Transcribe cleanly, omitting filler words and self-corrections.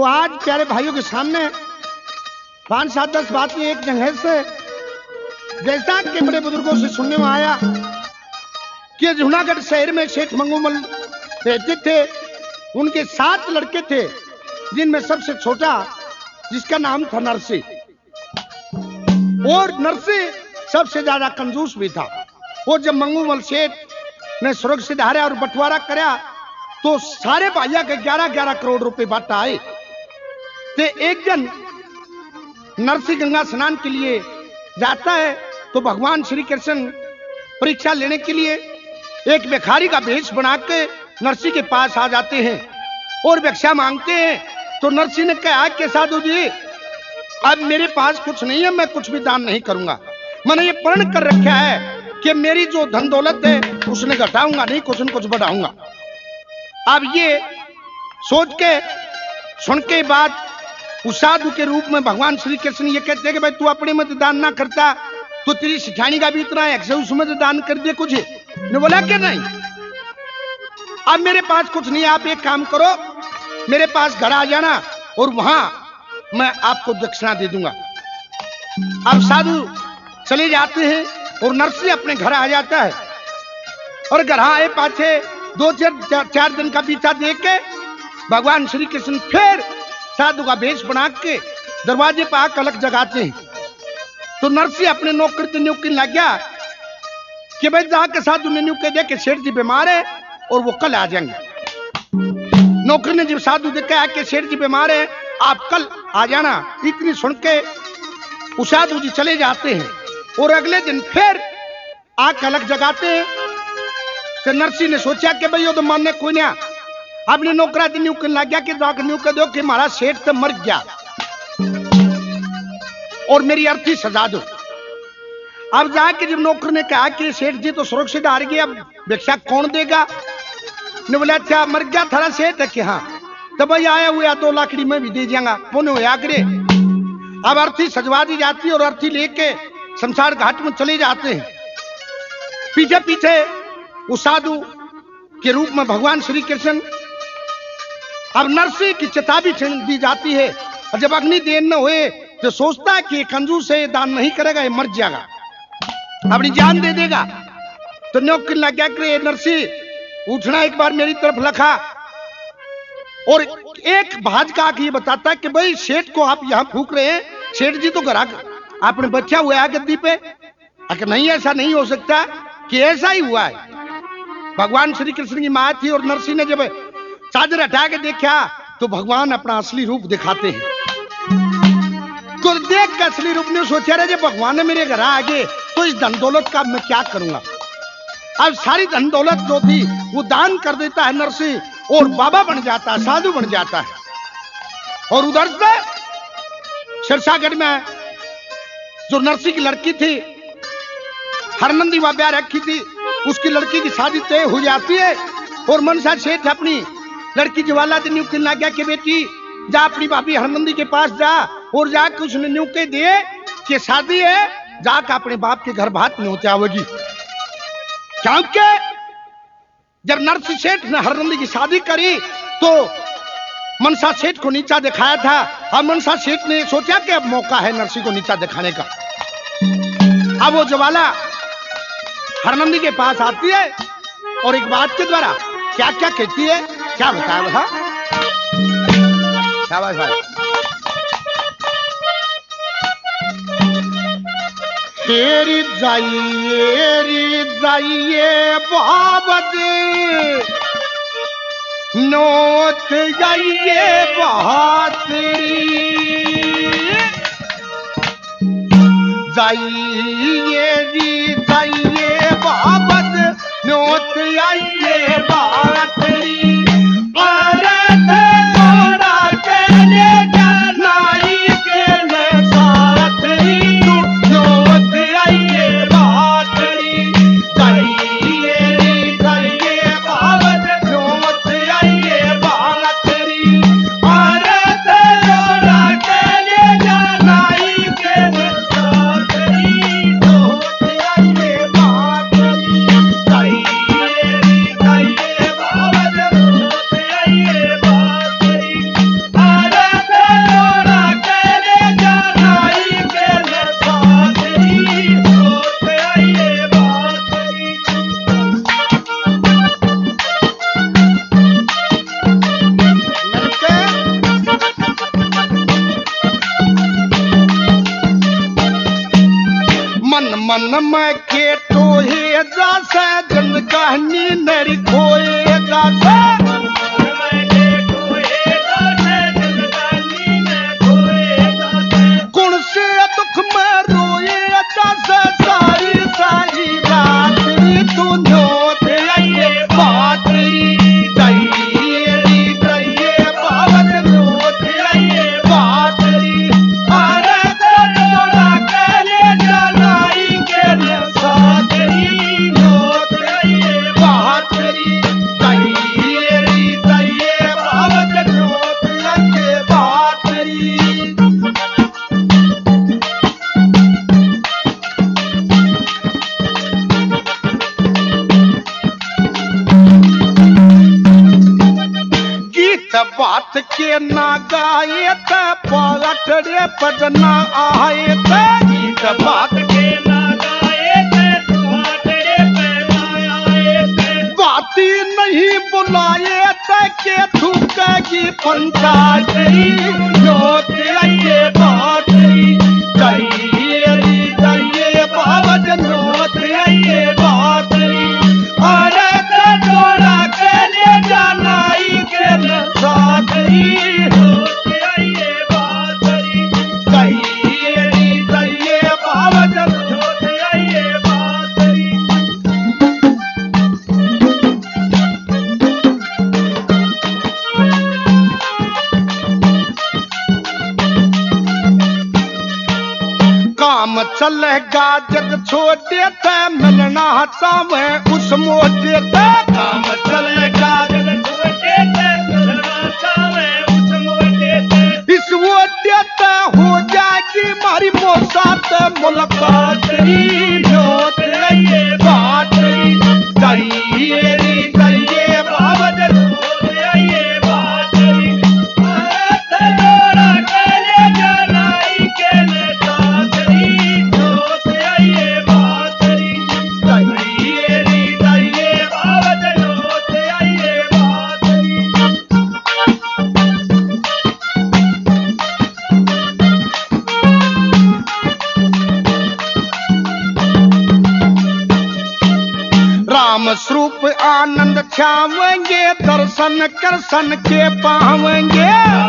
आज प्यारे भाइयों के सामने 5, 7, 10 बातें एक जगह से जैसा के बड़े बुजुर्गों से सुनने में आया कि जूनागढ़ शहर में शेख मंगूमल रहते थे। उनके 7 लड़के थे, जिनमें सबसे छोटा जिसका नाम था नरसी, और नरसी सबसे ज्यादा कंजूस भी था। और जब मंगूमल शेख ने स्वर्ग से धारा और बंटवारा कराया तो सारे भाइया के 11-11 करोड़ रुपए बांटा आए। ते एक जन नरसी गंगा स्नान के लिए जाता है तो भगवान श्री कृष्ण परीक्षा लेने के लिए एक भिखारी का भेष बना के नरसी के पास आ जाते हैं और भिक्षा मांगते हैं। तो नरसी ने कहा कि साधु जी, अब मेरे पास कुछ नहीं है, मैं कुछ भी दान नहीं करूंगा। मैंने ये प्रण कर रखा है कि मेरी जो धन दौलत है उसने घटाऊंगा नहीं, कुछ न कुछ बढ़ाऊंगा। अब ये सोच के सुन के बाद उस साधु के रूप में भगवान श्री कृष्ण ये कहते हैं कि भाई तू अपने में तो दान ना करता तो तेरी सिखानी का भी इतना है, उसमें तो दान कर दे कुछ। ने बोला कि नहीं, अब मेरे पास कुछ नहीं है, आप एक काम करो, मेरे पास घर आ जाना और वहां मैं आपको दक्षिणा दे दूंगा। अब साधु चले जाते हैं और नरसी अपने घर आ जाता है और घर आए पाछे 2-4 दिन का बीता देख के भगवान श्री कृष्ण फिर साधु का भेष बना के दरवाजे पर आकर अलग जगाते हैं। तो नरसी अपने नौकर से न्यू लग गया कि भाई जाके साधु ने न्यू कह दिया कि सेठ जी बीमार है और वो कल आ जाएंगे। नौकर ने जब साधु ने कहा कि सेठ जी बीमार है, आप कल आ जाना, इतनी सुन के उस साधु जी चले जाते हैं और अगले दिन फिर आकर अलग जगाते हैं। तो नरसी ने सोचा कि भाई वो तो मानने कोई नहीं, अपने नौकरा न्यू कर लग गया कि जाकर न्यू कर दो कि हमारा सेठ तो मर गया और मेरी अर्थी सजा दो। अब जाके जब नौकर ने कहा कि सेठ जी तो सुरक्षित हार गए, अब भिक्षा कौन देगा? ने बोला अच्छा मर गया थारा सेठ है कि हाँ, तो भाई आया हुआ 2 लाकड़ी में भी दे जाऊंगा, पुण्य होया करे। अब अर्थी सजवा दी जाती है और अर्थी लेके शमशान घाट में चले जाते हैं। पीछे पीछे उस साधु के रूप में भगवान श्री कृष्ण। अब नरसी की चेतावनी दी जाती है और जब अग्नि देन न हुए तो सोचता है कि कंजूस है, दान नहीं करेगा, ये मर जाएगा, अपनी जान दे देगा। तो न्योकिन लग गया कि नरसी उठना एक बार मेरी तरफ लखा और एक भाज का ये बताता है कि भाई सेठ को आप यहां फूक रहे हैं, सेठ जी तो घर आपने बच्चा हुआ है गद्दी पे। अगर नहीं, ऐसा नहीं हो सकता कि ऐसा ही हुआ है। भगवान श्री कृष्ण की मां थी और नरसी ने जब चादर हटा के देखा तो भगवान अपना असली रूप दिखाते हैं। तो देख के असली रूप ने सोचा रहे जब भगवान ने मेरे घर आ गए तो इस धन दौलत का मैं क्या करूंगा। अब सारी धन दौलत जो थी वो दान कर देता है नरसी और बाबा बन जाता है, साधु बन जाता है। और उधर से सिरसागढ़ में जो नरसी की लड़की थी हरनंदी वहां ब्याह रखी थी, उसकी लड़की की शादी तय हो जाती है और मनसा सेठ अपनी लड़की ज्वाला से न्यू कहने गया कि बेटी जा अपनी भाभी हरनंदी के पास जा और जाकर उसने न्यू कह दिए कि शादी है, जाकर अपने बाप के घर भात में होगी। क्योंकि जब नरसी सेठ ने हरनंदी की शादी करी तो मनसा सेठ को नीचा दिखाया था और मनसा सेठ ने सोचा कि अब मौका है नरसी को नीचा दिखाने का। अब वो ज्वाला हरनंदी के पास आती है और एक बात के द्वारा क्या क्या कहती है, क्या बताया बता। शाबाश भाई। तेरी जाइए बाबत नोत जाइए बहातरी जाइए बाबत नोत आइए बातरी मन में के टोहे जासे जन कहनी नरी खोए जासे कुण से दुख में रोए जासे सारी सारी रात तू न्योत आइए बातरी दई बावन न्योत आइए बातरी अरे तोड़ा कहले जलाई के सातरी न्योत आइए बातरी दई बावन न्योत आइए बातरी बात के ना गाए थे पलटरे पजना आए थे गीत बात के ना गाए थे पलटरे पजना आए थे बाती नहीं बुलाए थे के थूकेगी पंचायती नोत आइए बातरी दइए बाबज नोत आइए बातरी अरे तोड़ा के ले जानाई के साथरी नोत आइए बातरी दइए बाबज नोत आइए बातरी काम चलेगा जग छोटे थे मिलना चावे उस मोटे थे काम चलेगा जग छोटे थे मिलना चावे उस मोटे थे इस मोटे थे हो जाएगी मारी मोसात मुलाकात नोत आइए बातरी दइए बाबज नोत आइए बातरी तोड़ा कहले जलाई के साथरी नोत आइए बातरी दइए बाबज नोत आइए बातरी राम स्वरूप आनंद छावेंगे दर्शन करसन के पावेंगे